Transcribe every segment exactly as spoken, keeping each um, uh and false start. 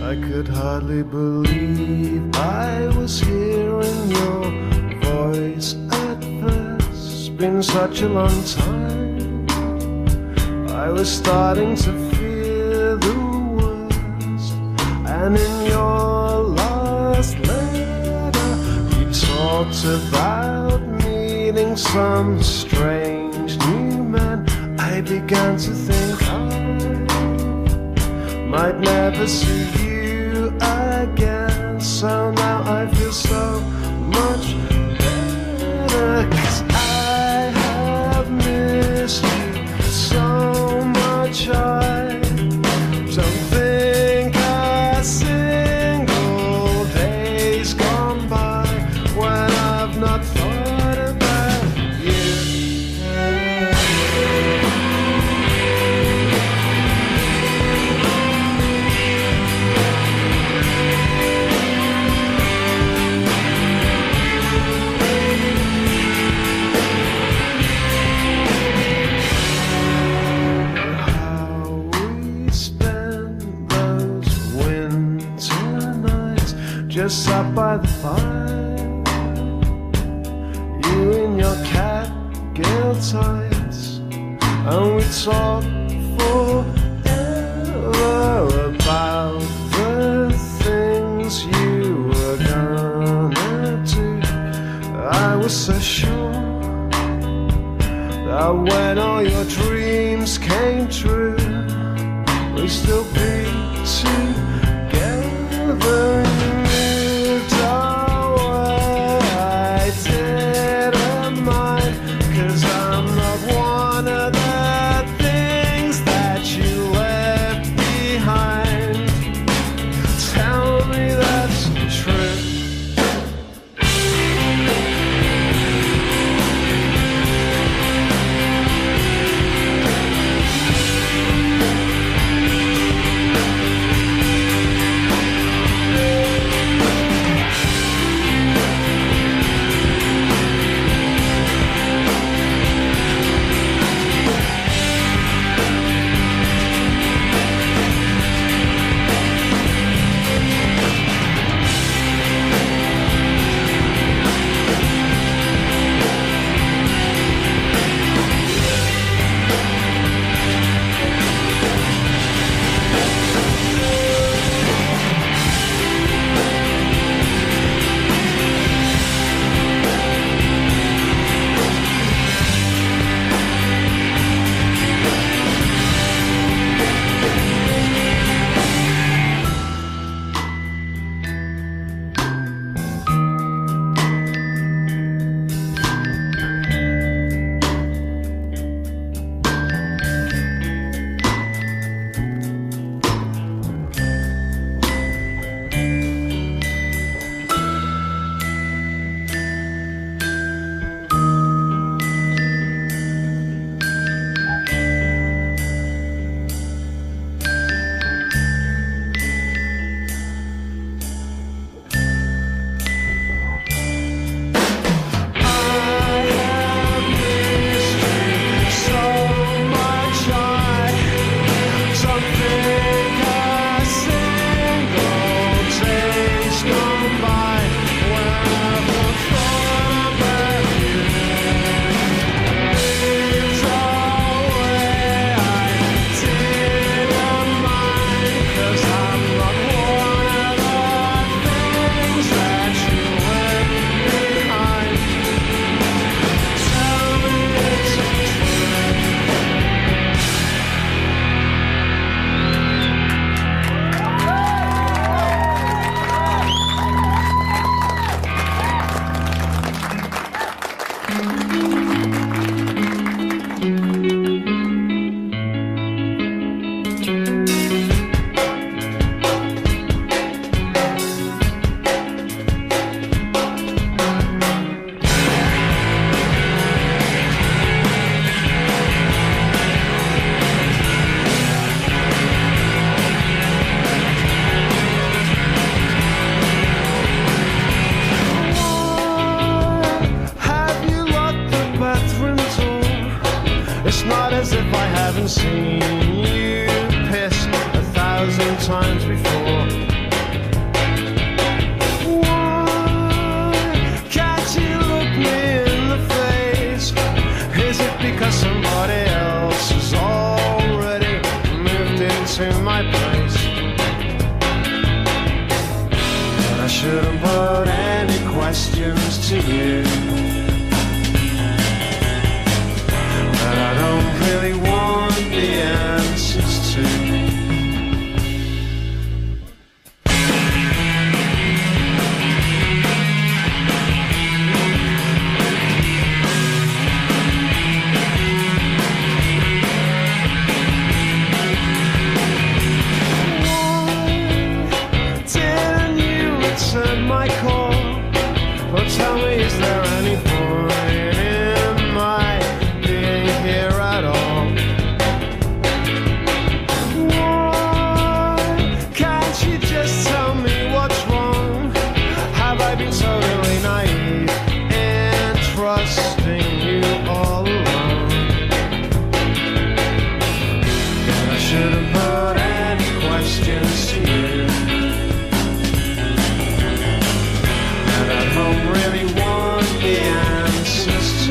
I could hardly believe I was hearing your voice at first. It's been such a long time. I was starting to fear the worst. And in your last letter, you talked about meeting some strange new man. I began to think I might never see you again. So now I feel so much better, 'cause I have missed you so much. I don't think a single day's gone by when I've not thought about you. Just sat by the fire, you in your catgill tights, and we talked forever about the things you were gonna do. I was so sure that when all your dreams came true, we'd still be together. Seen you pissed a thousand times before. you that I don't really want the answers to. My call, oh tell me, is there any point in my being here at all? Why can't you just tell me what's wrong? Have I been totally naive in trusting you all along? I should have put any questions to you I don't really want the answers to.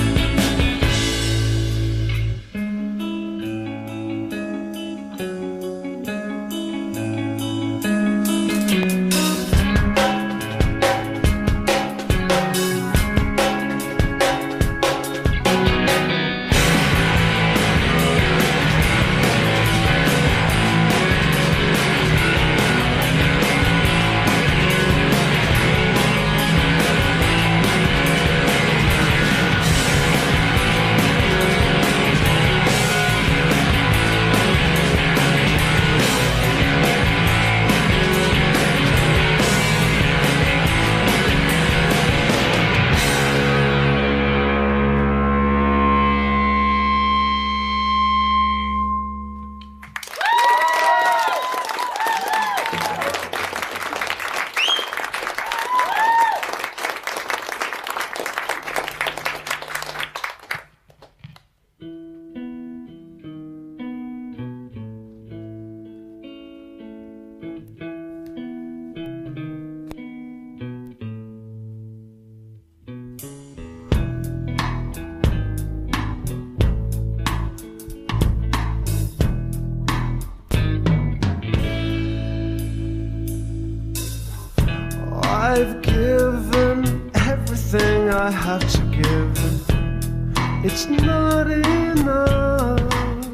I've given everything I have to give. It's not enough.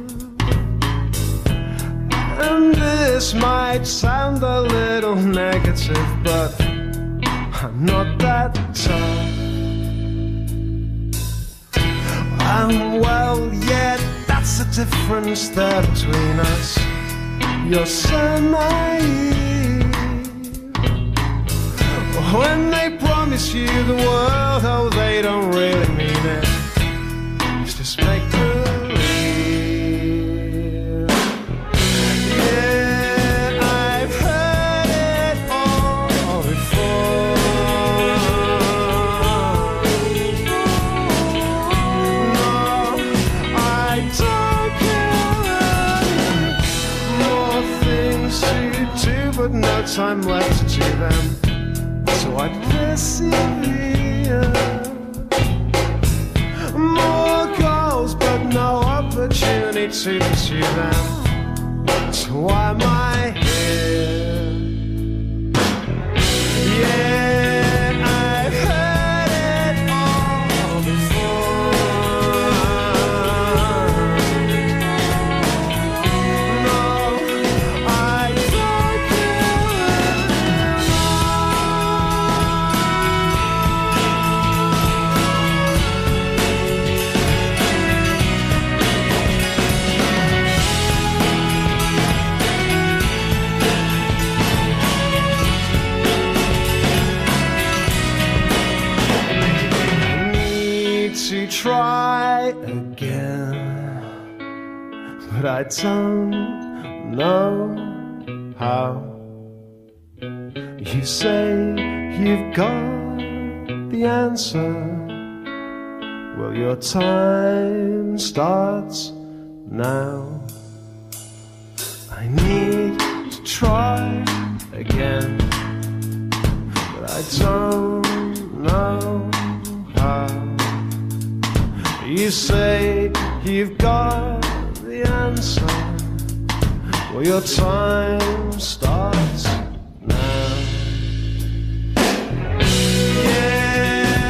And this might sound a little negative, but I'm not that tough. And well, yeah, that's the difference there between us. You're so naive. When they promise you the world, oh, they don't really mean it. It's just make believe. Yeah, I've heard it all before. No, I don't care. More things to do, but no time left to do them. So I persevere. More goals, but no opportunity to pursue them. So why am I here? Yeah, I've heard it all before. No, I don't care. To try again, but I don't know how. You say you've got the answer. Well, your time starts now. I need to try again, but I don't know how. You say you've got the answer. Well, your time starts now. Yeah,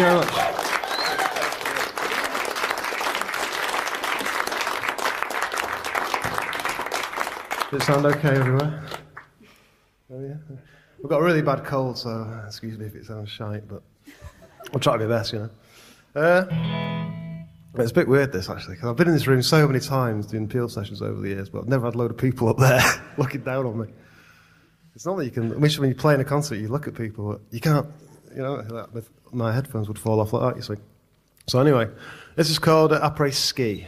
you very much. Does it sound okay everywhere? Oh, yeah. We've got a really bad cold, so excuse me if it sounds shite, but I'll try my best, you know. Uh, it's a bit weird, this, actually, because I've been in this room so many times doing Peel sessions over the years, but I've never had a load of people up there looking down on me. It's not that you can, I wish when you play in a concert, you look at people, but you can't, you know, like, my headphones would fall off like that, you see. So anyway, this is called uh, Après Ski.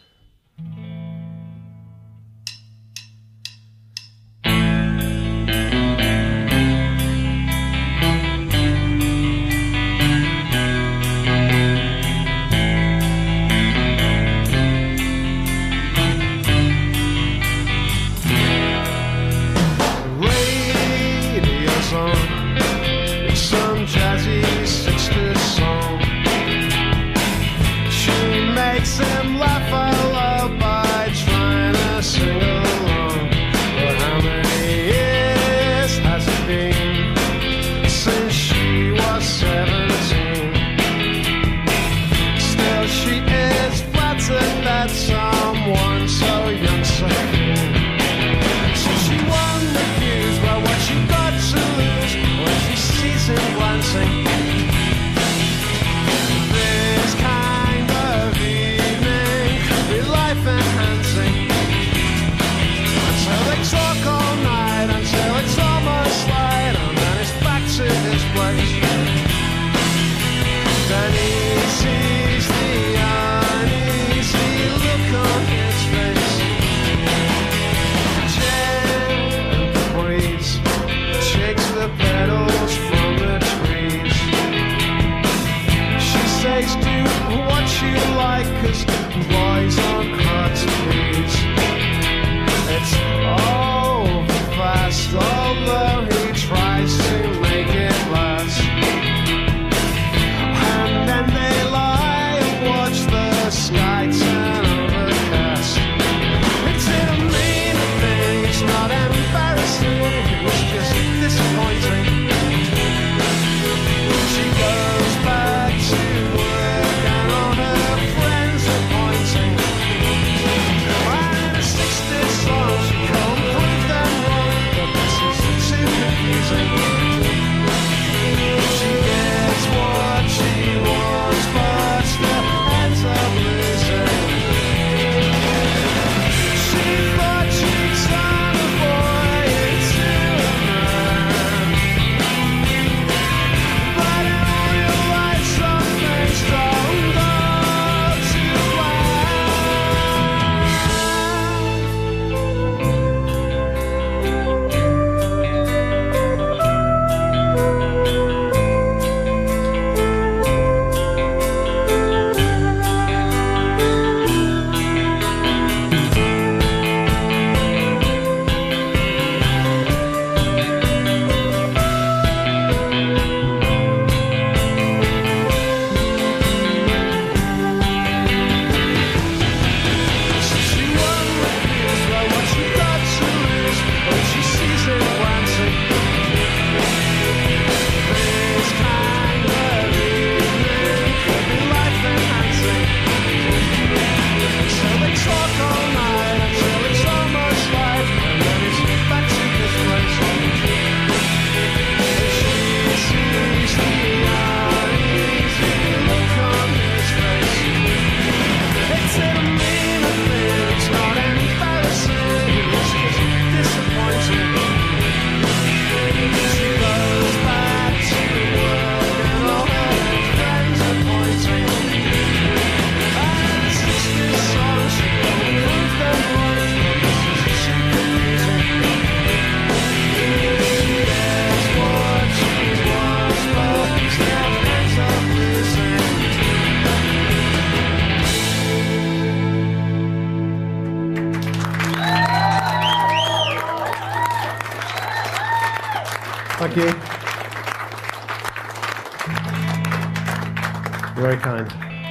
Thank you. You're very kind.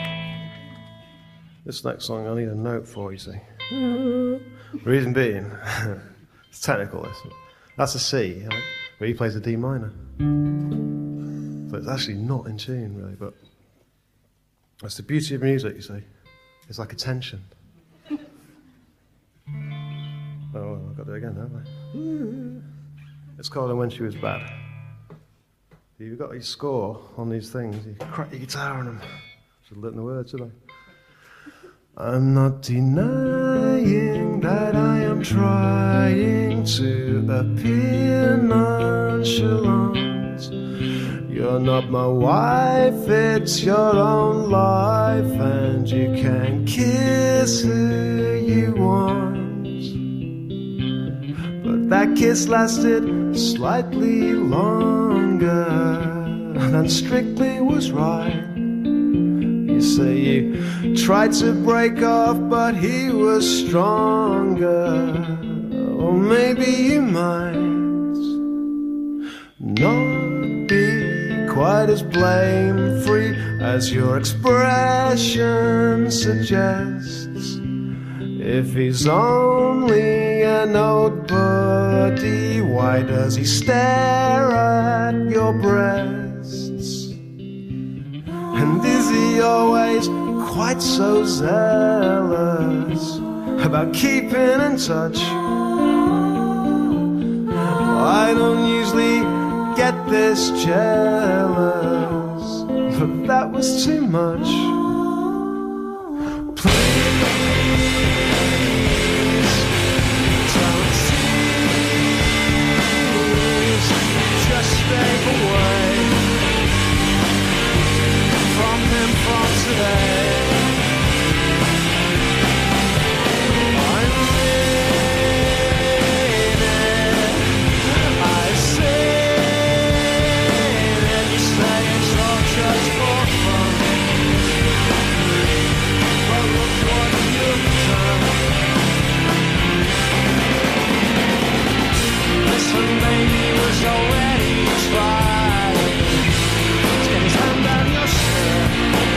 This next song I need a note for, you see. The reason being, it's technical, this. That's a C, right? But he plays a D minor. So it's actually not in tune, really, but That's the beauty of music, you see. It's like a tension. Oh, I've got to do it again, haven't I? It's called And When She Was Bad. You've got your score on these things. You crack your guitar on them. Should have learned the words, should I? I'm not denying that I am trying to appear nonchalant. You're not my wife, it's your own life, and you can kiss who you want. But that kiss lasted slightly longer than strictly was right. You say you tried to break off, but he was stronger. Or maybe you might not be quite as blame-free as your expression suggests. If he's only an old buddy, why does he stare at your breasts? And is he always quite so zealous about keeping in touch? I don't usually get this jealous, but that was too much. Please don't tease, just stay away from him from today. Already tried to get his hand down your shirt.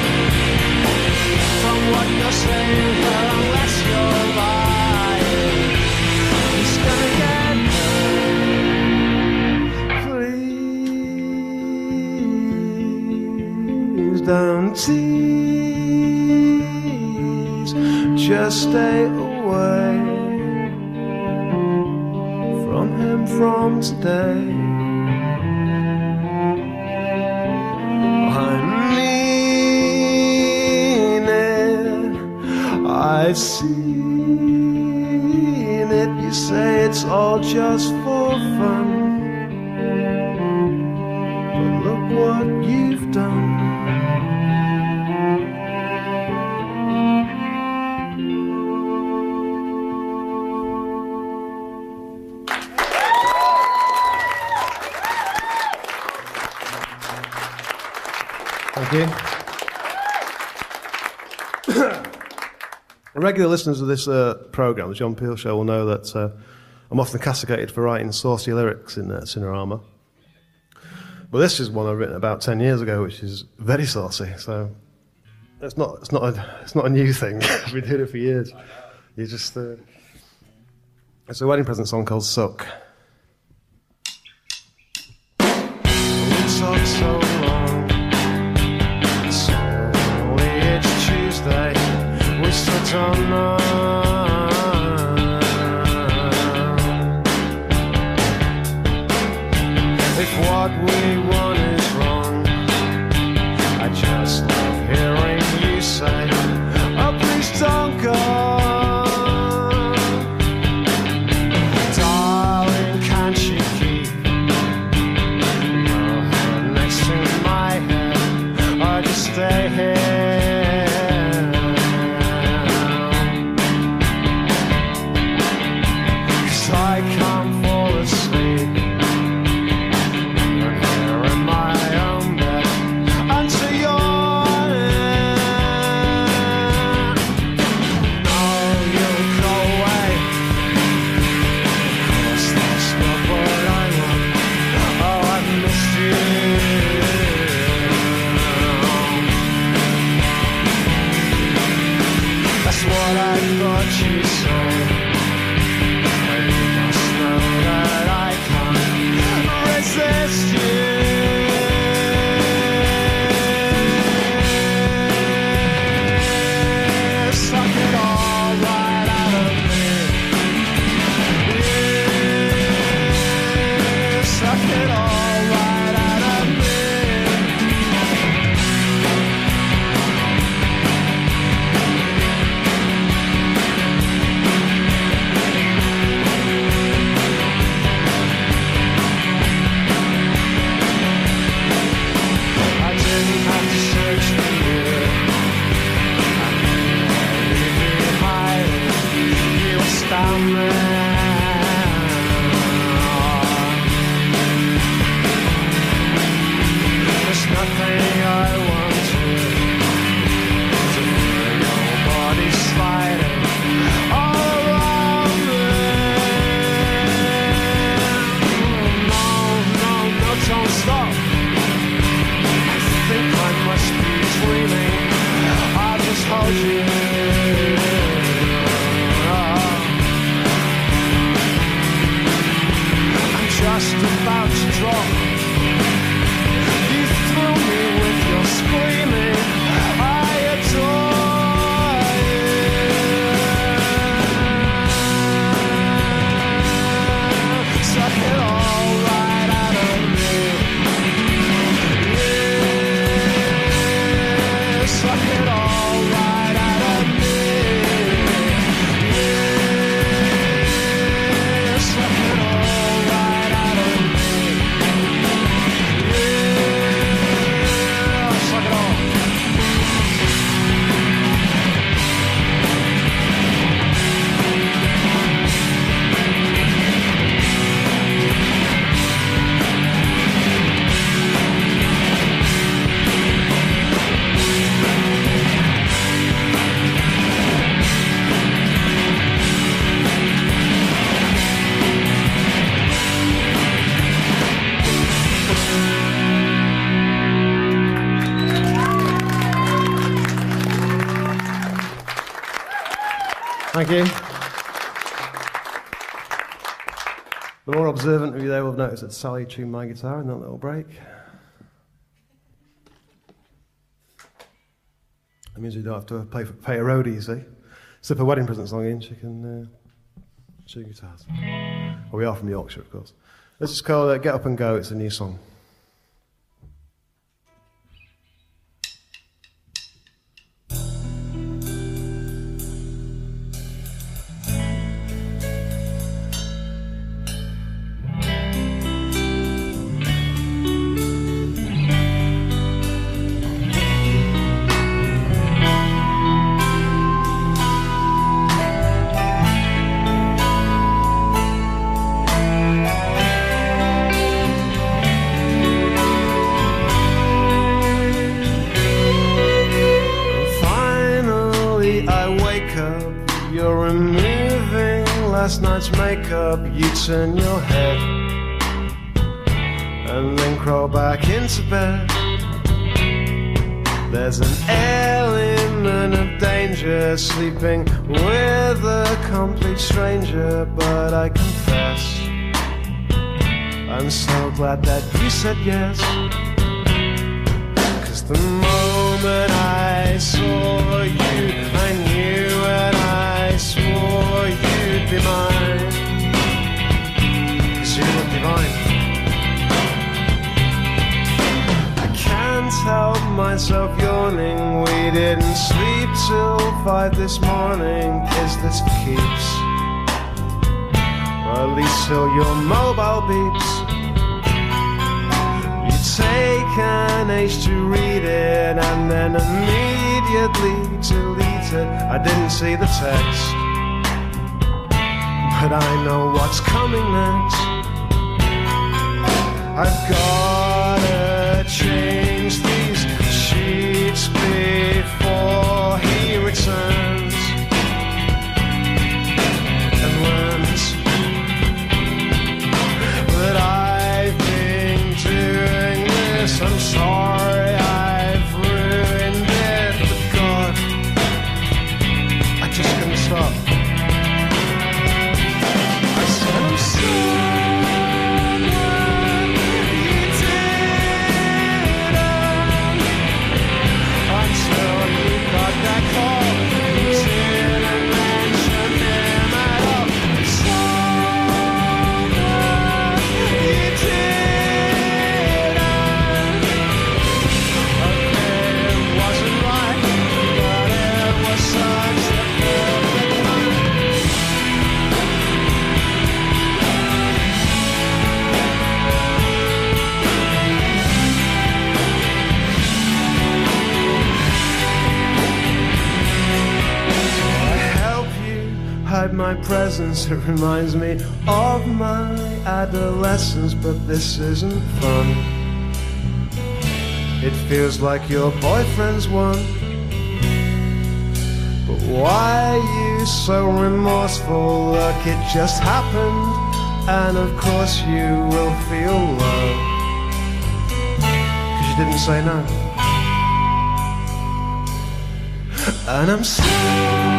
From what you're saying, well, unless you're lying, he's gonna get hurt. Please don't tease, just stay away from today. I mean it, I've seen it. You say it's all just for fun, but look what you've done. Thank you. Regular listeners of this uh, programme, the John Peel Show, will know that uh, I'm often castigated for writing saucy lyrics in uh, Cinerama. But this is one I've written about ten years ago, which is very saucy. So it's not it's not a, it's not a new thing. I've been doing it for years. You just uh, it's a wedding present song called Suck. We talk so long. We still don't know if what we want is wrong. I just love hearing you say, oh, please don't go. Darling, can't you keep your head next to my head, or just stay here? I can't fall asleep. You're here just about to drop. You thrill me with your screaming, I adore you. Suck it all right out of me. Yeah, suck it all right out of me. Yeah, suck it all right out of me. Yeah, suck it all. Thank you. The more observant of you there will have noticed that Sally tuned my guitar in that little break. That means we don't have to pay, for, pay a roadie, you see. Slip a wedding present song in, she can uh, tune guitars. Well, we are from Yorkshire, of course. This is called uh, Get Up and Go, it's a new song. Last night's makeup, you turn your head and then crawl back into bed. There's an element of danger sleeping with a complete stranger, but I confess I'm so glad that you said yes, 'cause the moment I saw you, I knew and I swore you'd be mine, 'cause you look divine. I can't help myself yawning. We didn't sleep till five this morning. Is this for keeps? Or at least till your mobile beeps. You take an age to read it and then immediately delete it. I didn't see the text, but I know what's coming next. I've gotta change these sheets before he returns and learns that I've been doing this. I'm sorry I've ruined it, but God, I just couldn't stop. I'm still you got that call. You didn't mention him at all. So you didn't. Okay, it wasn't right, but it was such a perfect night. Hide my presence, it reminds me of my adolescence, but this isn't fun. It feels like your boyfriend's won. But why are you so remorseful? Look, it just happened, and of course you will feel low, 'cause you didn't say no. And I'm sorry.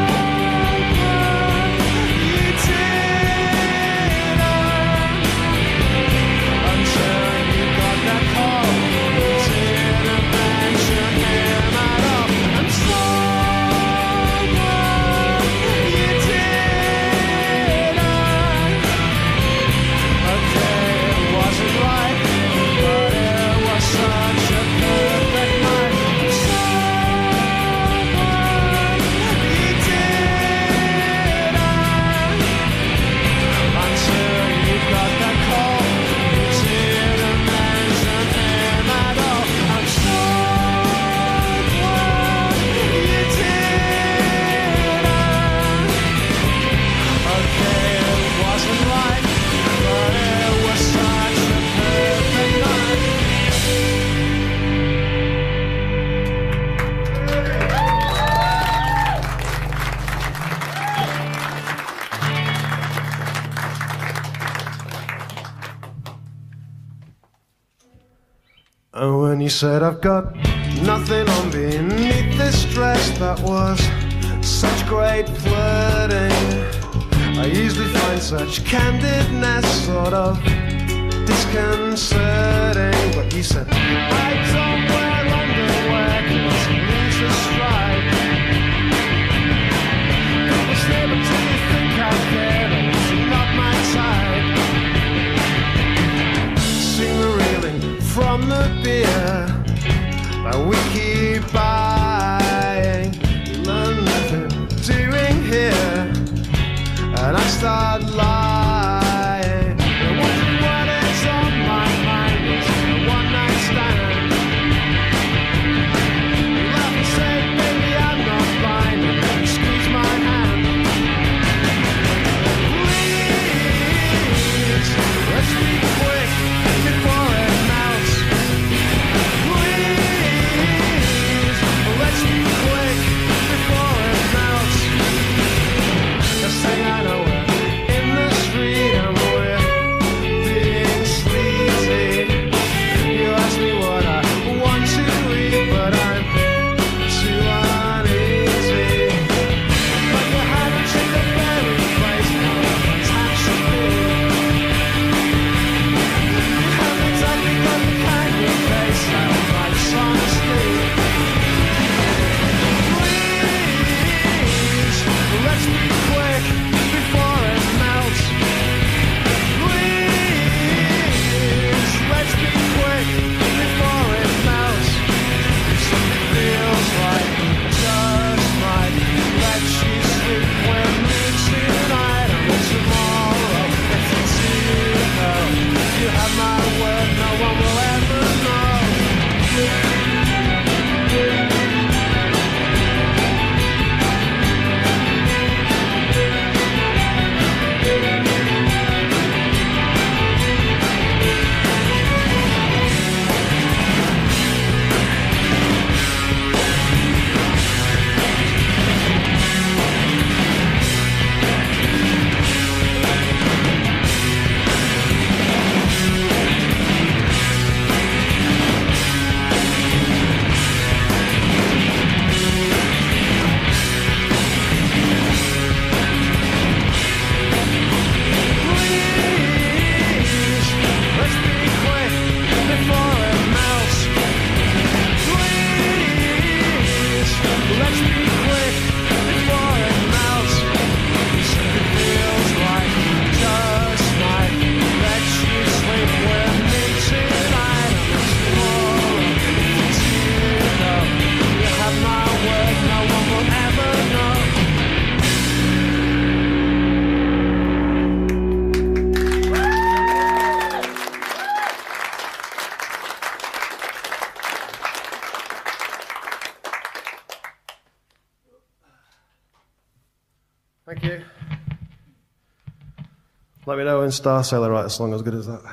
And when you said I've got nothing on beneath this dress, that was such great flirting. I usually find such candidness sort of disconcerting. But you said I don't wear underwear 'cause you lose the stride. People say, but do you think I care? It's not my type. See me reeling from the beer that we keep buying. You learn nothing doing here, and I start lying. And wondering what is on my mind. It's a one night stand. You laugh and say, baby, I'm not blind, and then you squeeze my hand. Please, let's be quick before it melts. Please, let's be quick before it melts. Just say I know we're in the street and we're being sleazy. You ask me what I want to eat, but I'm too uneasy. But you haven't seen the very place now it's actually. You haven't exactly got the kind of face that invites honesty. Please, let's be quick before it melts. Please, let's be quick before it melts. Something feels like just might let you sleep with me tonight and then tomorrow. If it's you know, you have my word, no one will ever know. Please, let's be quick before it melts. Please, let's be quick before it melts. Something feels like just might let you sleep with me tonight and tomorrow. It's you know, you have my word, no one will ever know. Thank you. Let me know when Star Sailor writes a song as good as that.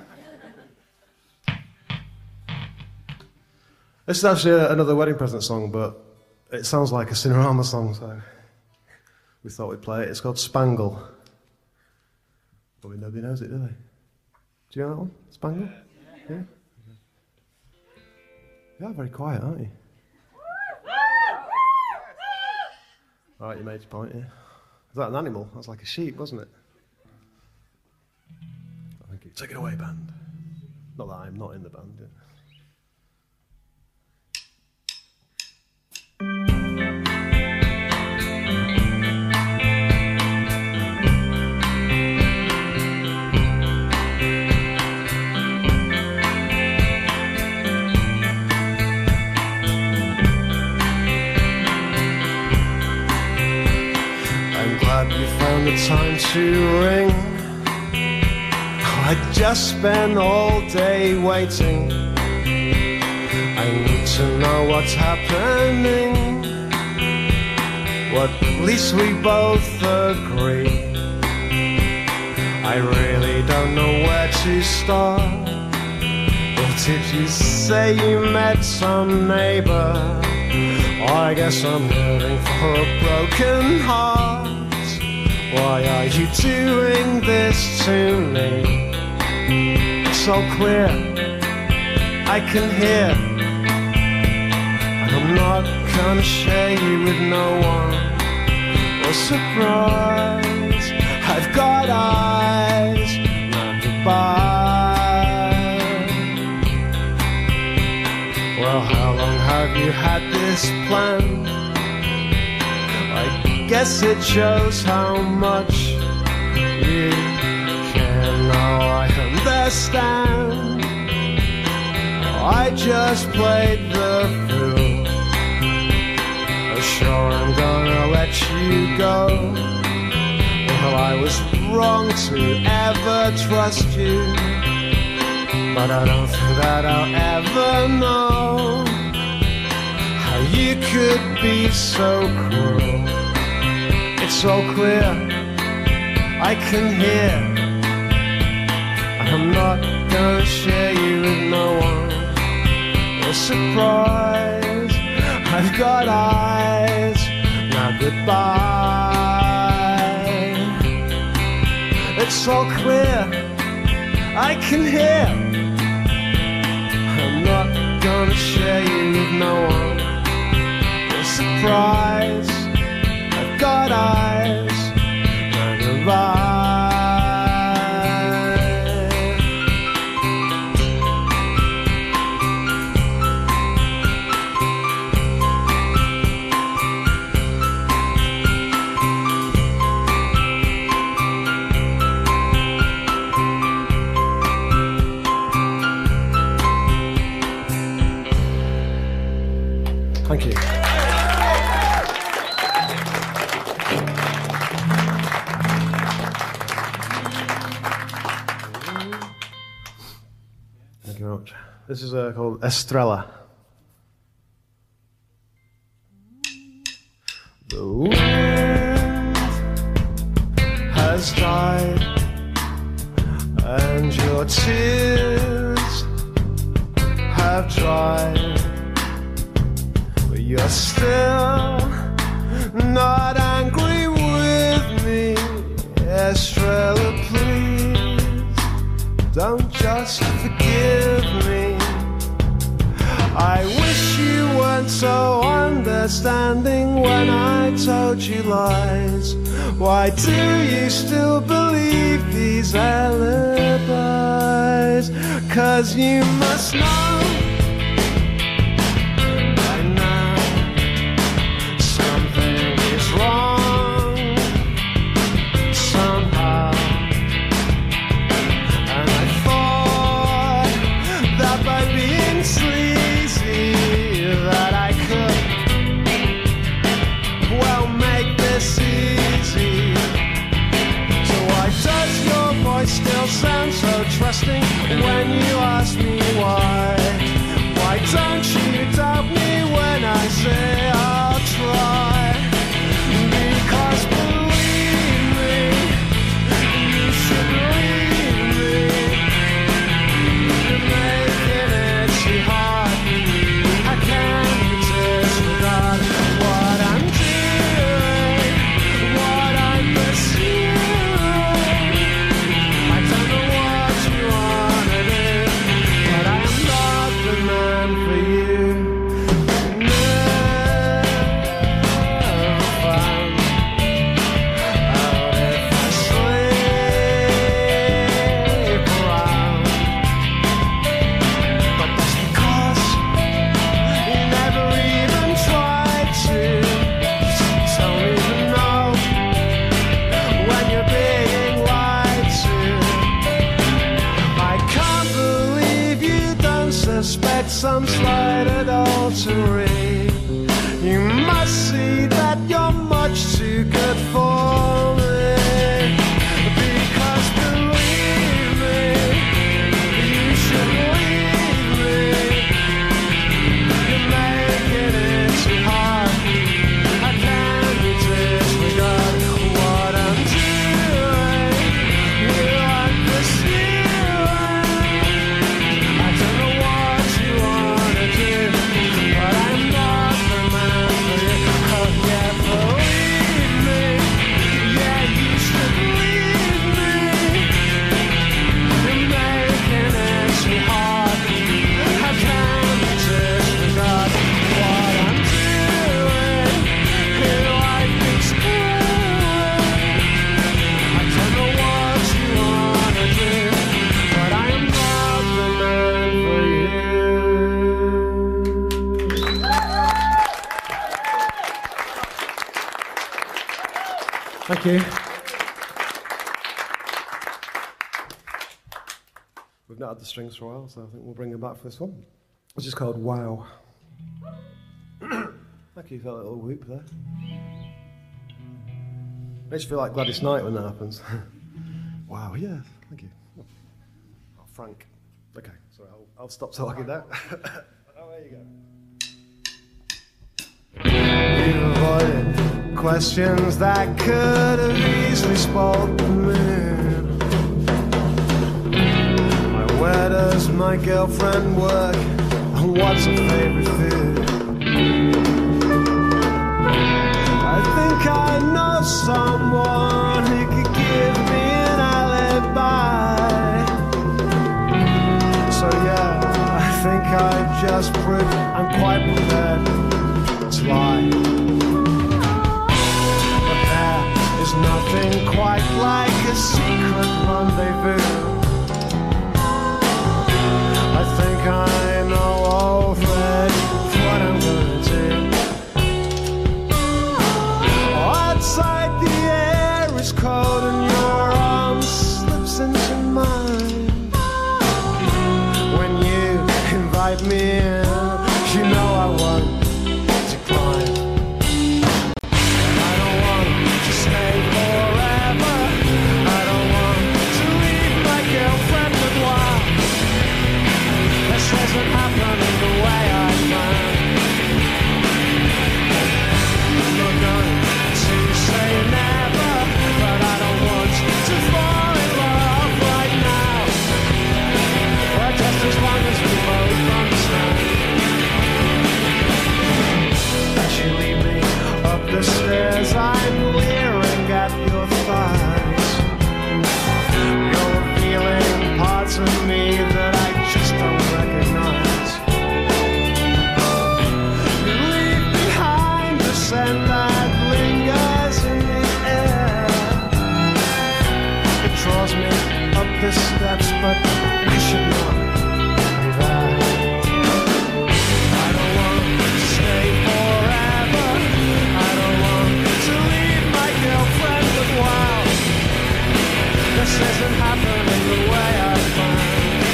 This is actually another wedding present song, but it sounds like a Cinerama song, so we thought we'd play it. It's called Spangle. Probably nobody knows it, do they? Do you know that one? Spangle? Yeah? You are very quiet, aren't you? All right, you made your point, yeah. Is that an animal? That's like a sheep, wasn't it? Thank you. Take it away, band. Not that I'm not in the band, yeah. You found the time to ring. I just spent all day waiting. I need to know what's happening. What at least we both agree. I really don't know where to start. Or did you say you met some neighbor? I guess I'm hurting for a broken heart. Why are you doing this to me? It's so clear I can hear, and I'm not gonna share you with no one. Or surprise, I've got eyes, not goodbye. Well, how long have you had this plan? I guess it shows how much you care. Now I understand. I just played the fool. Oh, sure, I'm gonna let you go. Well, I was wrong to ever trust you, but I don't think that I'll ever know how you could be so cruel. It's so clear, I can hear, and I'm not gonna share you with no one. No surprise, I've got eyes, now goodbye. It's so clear, I can hear, I'm not gonna share you with no one. No surprise, I've got eyes, now goodbye. Thank you. Thank you very much. This is uh, called Estrella. The wind has died, and your tears have dried. You're still not angry with me, Estrella, please don't just forgive me. I wish you weren't so understanding when I told you lies. Why do you still believe these alibis? 'Cause you must know wrong somehow, and I thought that by being sleazy that I could, well, make this easy. So why does your voice still sound so trusting when you ask me why? Why don't you doubt me when I say I'll try? Because believe me, you should believe me. You're making it too hard. I can't disregard what I'm doing, what I'm pursuing. I don't know what you wanna do, but I am not the man for you. Some slight adultery. You must see that you're much too good for me. Because believe me, you should leave me. You're making it too hard. I can't disregard what I'm doing. You aren't pursuing. I don't know what you wanna do, but I'm not the man for you. Oh yeah, believe me. Yeah, you. We've not had the strings for a while, so I think we'll bring them back for this one. Which is called Wow. Thank you for that little whoop there. Makes you feel like Gladys Knight when that happens. Wow, yeah, thank you. Oh, Frank. Okay, sorry, I'll, I'll stop talking now. Oh, there you go. We've avoided questions that could have easily spoiled the mood. Where does my girlfriend work? And what's her favorite food? I think I know someone who could give me an alibi. So yeah, I think I just proved I'm quite prepared to lie. But there is nothing quite like a secret rendezvous. I think I know already what I'm gonna do. Outside the air is cold and your arm slips into mine. When you invite me in, you know I won't decline. I don't want to stay forever. I don't want to leave my girlfriend, but why? This doesn't happen in the way I planned. I'm not going to say never, but I don't want to fall in love right now. But just as long as we both understand. As you lead me up the stairs, I'm leering at your thighs. You're revealing parts of me that I just don't recognize. You leave behind the scent that lingers in the air. It draws me up the steps, but we should not be there. I don't want to stay forever. I don't want to leave my girlfriend, but wow, this isn't happening the way I planned.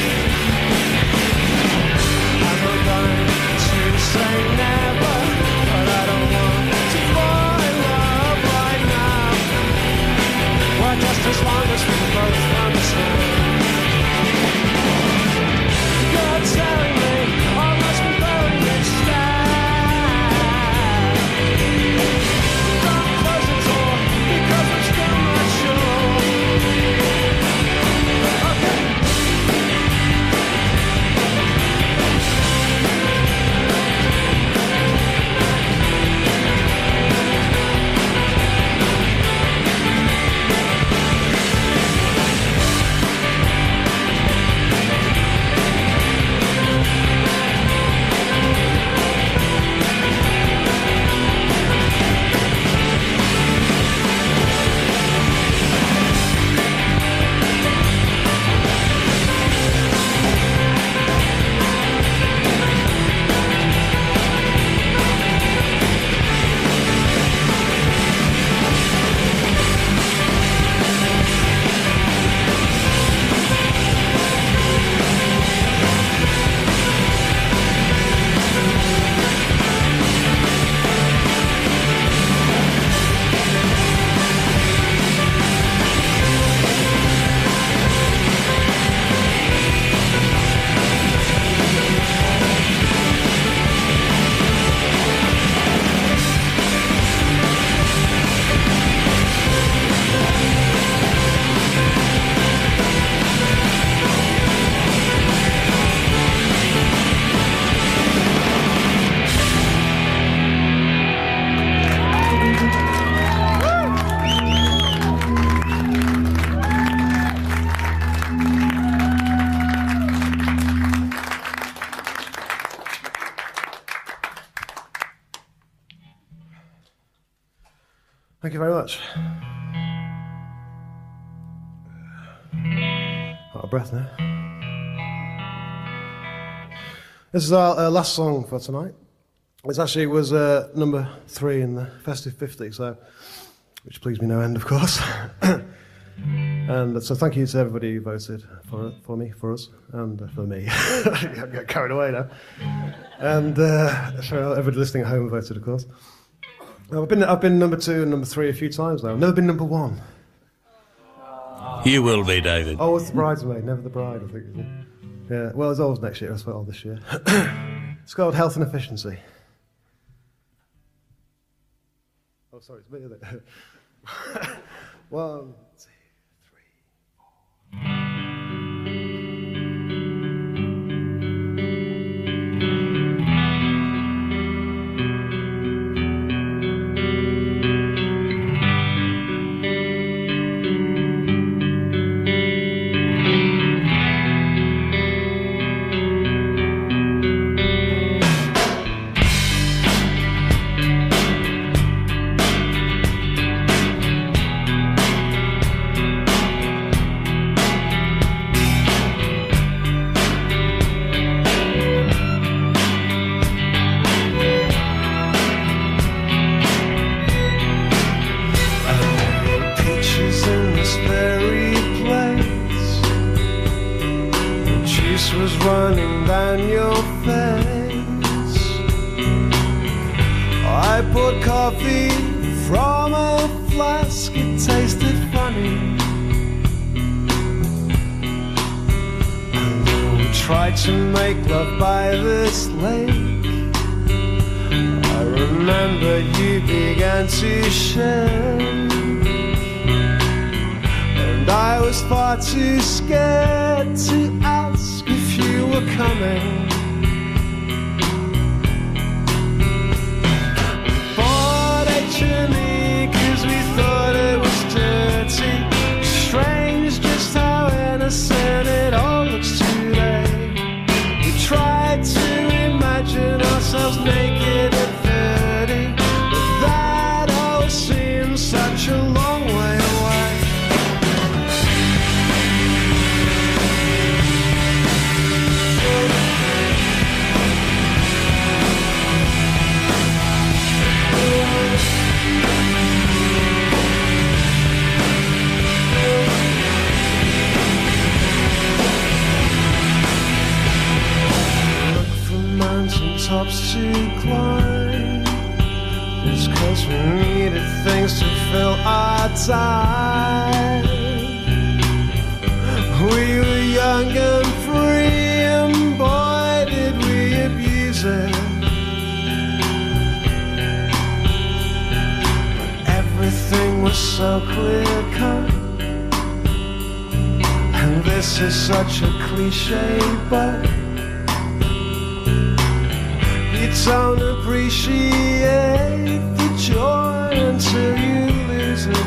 Say never, but I don't want to fall in love right now. Well, just as long as we both understand. You're telling me I must be going instead. Don't close the door because I'm still not sure. Okay. Thank you very much. Out of breath now. This is our uh, last song for tonight. It actually was uh, number three in the Festive fifty, so which pleased me no end, of course. And so thank you to everybody who voted for for me, for us, and uh, for me. I get carried away now. And uh, so everybody listening at home voted, of course. I've been I've been number two and number three a few times now. I've never been number one. You will be, David. Oh, it's the bridesmaid, never the bride, I think. Isn't it? Yeah. Well, it's always next year as well. This year. It's called Health and Efficiency. Oh, sorry, it's me, isn't it? One, two, three, four. Running down your face, I poured coffee from a flask, it tasted funny, and we tried to make love by this lake. I remember you began to shake, and I was far too scared to ask if you were coming. We bought H and E cause we thought it was dirty. Strange just how innocent it all looks today. We tried to imagine ourselves naked at thirty, but that always seems such a long way away. Tops to climb, just cause we needed things to fill our time. We were young and free, and boy did we abuse it. But everything was so clear cut, and this is such a cliche, but don't appreciate the joy until you lose it.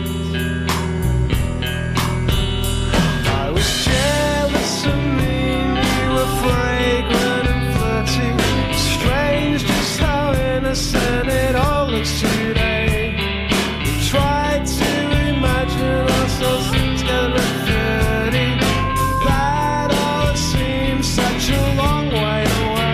I was jealous and mean, you were fragrant and flirty. Strange just how innocent it all looks today. We tried to imagine ourselves together at thirty. That all seems such a long way away.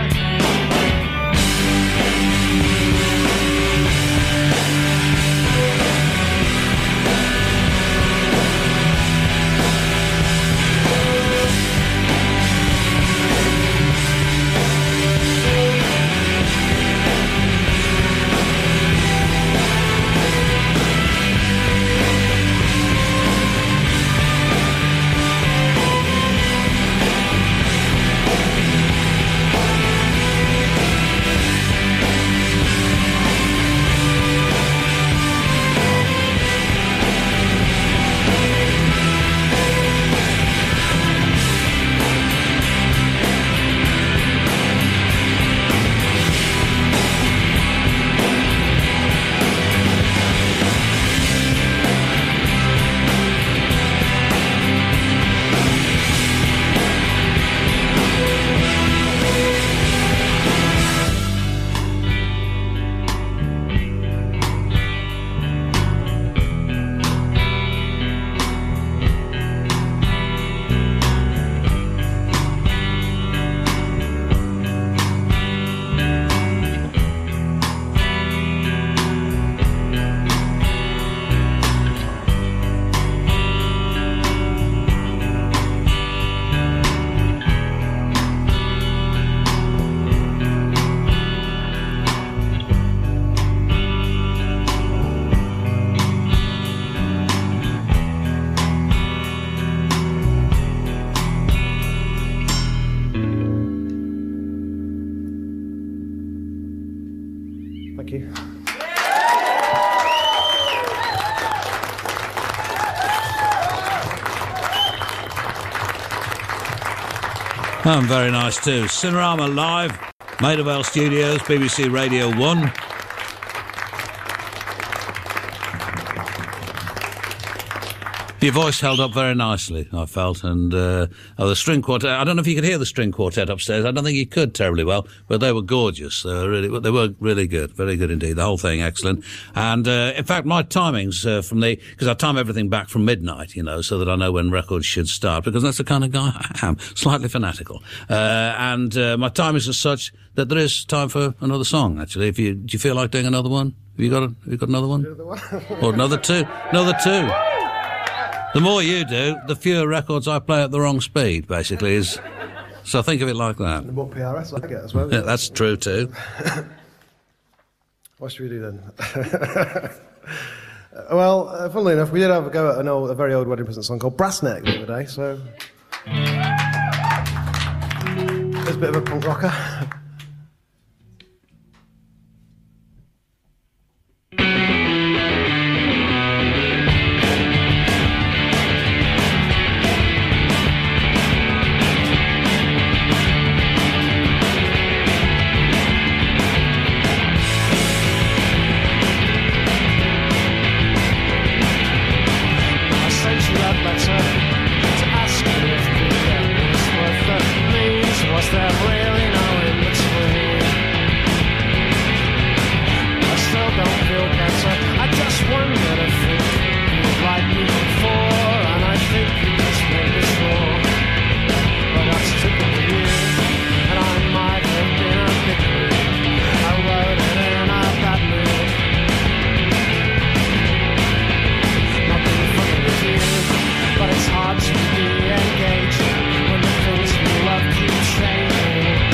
Thank you. Oh, very nice too. Cinerama live, Maida Vale Studios, B B C Radio one. Your voice held up very nicely, I felt, and uh, oh, the string quartet. I don't know if you could hear the string quartet upstairs. I don't think you could terribly well, but they were gorgeous. They were really, they were really good, very good indeed. The whole thing excellent. And uh, in fact, my timings uh, from the because I time everything back from midnight, you know, so that I know when records should start, because that's the kind of guy I am, slightly fanatical. Uh, and uh, my timings are such that there is time for another song. Actually, if you do, you feel like doing another one? Have you got a, have you got another one? Another one. Or another two? Another two. The more you do, the fewer records I play at the wrong speed, basically, is... So think of it like that. The more P R S I get as well. Yeah, that's true, too. What should we do then? Well, uh, funnily enough, we did have a go at an old, a very old wedding present song called Brass Neck the other day, so... It's a bit of a punk rocker. But it's hard to be engaged when the things we love keep changing.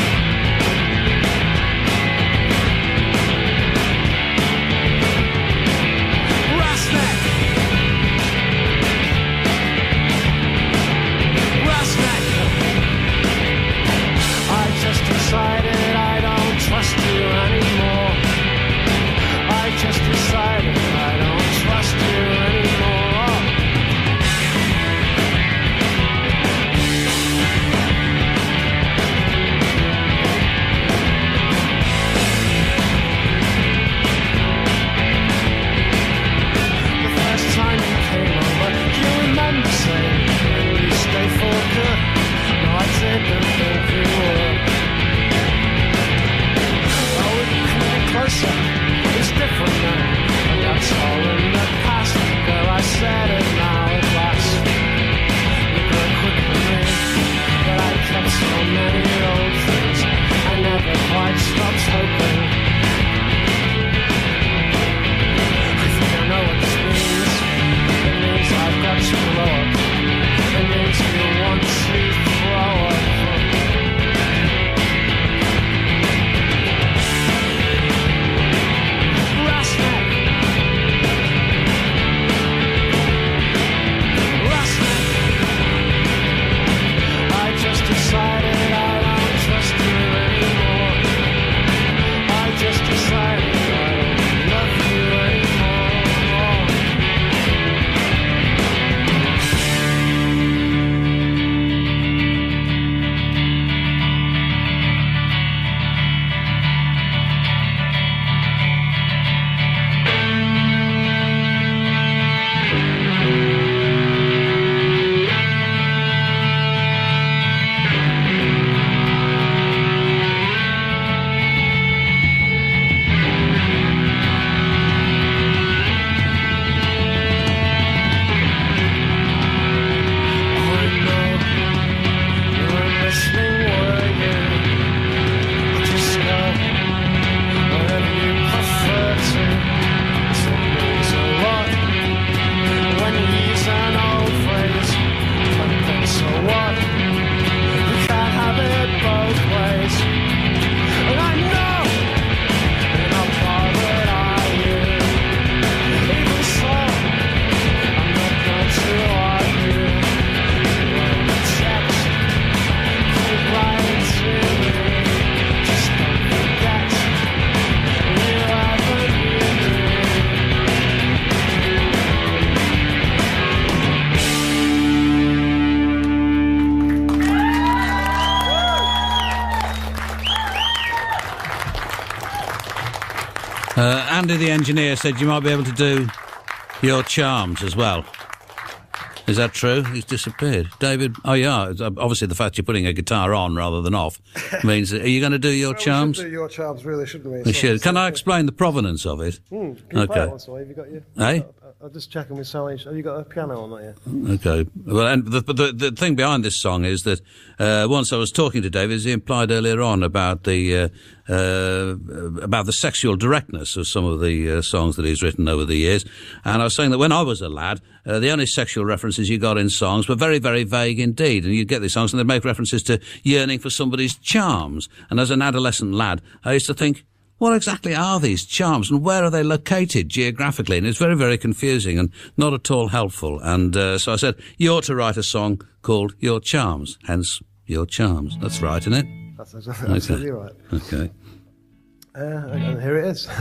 Uh, Andy, the engineer, said you might be able to do Your Charms as well. Is that true? He's disappeared. David, oh yeah, it's, uh, obviously the fact you're putting a guitar on rather than off means, are you going to do Your well, Charms? We should do Your Charms, really, shouldn't we? We should. Can I explain the provenance of it? Hmm. Can you Okay. play it once, have you got your... Eh? I'm just checking with Sally. Have you got a piano on that yet? Okay. Well, and the, the the thing behind this song is that uh, once I was talking to David, as he implied earlier on about the uh, uh, about the sexual directness of some of the uh, songs that he's written over the years, and I was saying that when I was a lad, uh, the only sexual references you got in songs were very, very vague indeed, and you'd get these songs and they'd make references to yearning for somebody's charms. And as an adolescent lad, I used to think, what exactly are these charms and where are they located geographically? And it's very, very confusing and not at all helpful. And uh, so I said, you ought to write a song called Your Charms, hence Your Charms. That's right, isn't it? That's exactly, absolutely right. Okay. Uh, and here it is.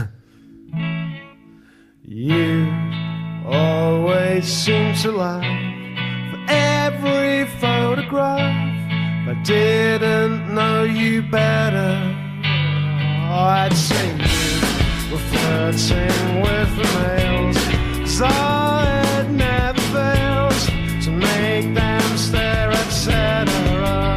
You always seem to laugh for every photograph. If I didn't know you better, I'd say you were flirting with the males, 'cause I never fails to make them stare, et cetera.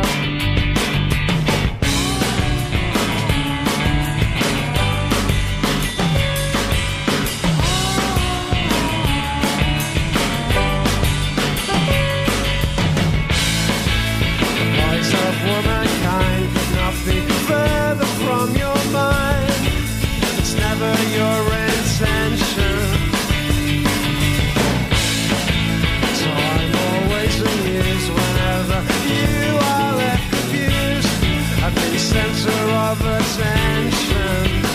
The voice of womankind could not be further from your mind. It's never your intention. So I'm always amused whenever you are left confused. I've been center of attention.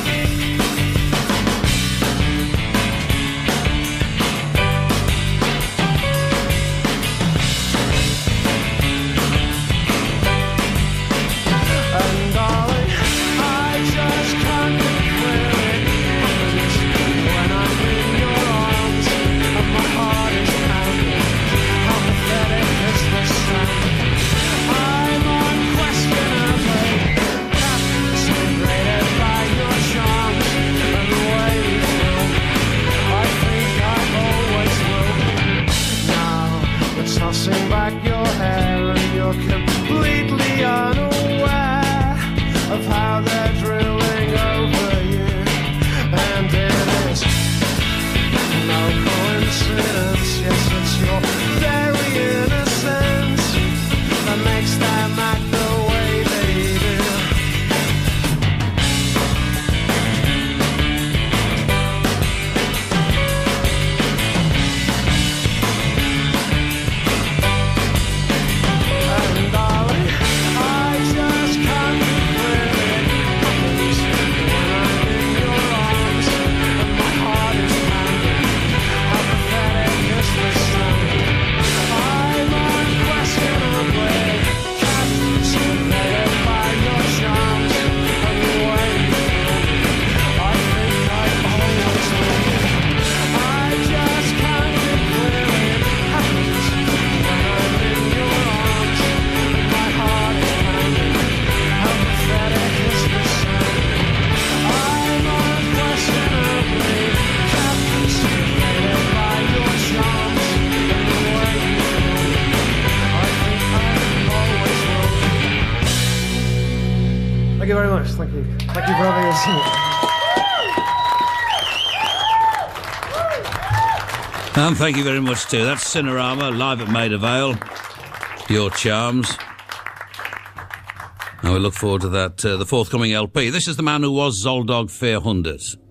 And darling, I just can't declare it happens when I'm in your arms and my heart is pounding. How pathetic is this sound? I'm unquestionably captivated by your charms and the way you feel. I think I always will. Now you're tossing back your hair and you're completely unaware of how they're drilling over you. And it is no coincidence, yes, it's your very innocence that makes them act the way they do. And darling, I just can't declare it happens when I'm in your arms and my heart is pounding. How pathetic is this sound? I'm unquestionably captivated by your charms and the way you feel. I think I always will. I just can't declare it happens when I'm in your arms and my heart is pounding. How pathetic is this sound? I'm unquestionably captivated by your charms and the way you feel. I think I always will. Thank you very much. Thank you. Thank you for having us. And thank you very much too. That's Cinerama, live at Maida Vale. Your Charms. And we look forward to that, uh, the forthcoming L P. This is the man who was Zoldog vier honderd.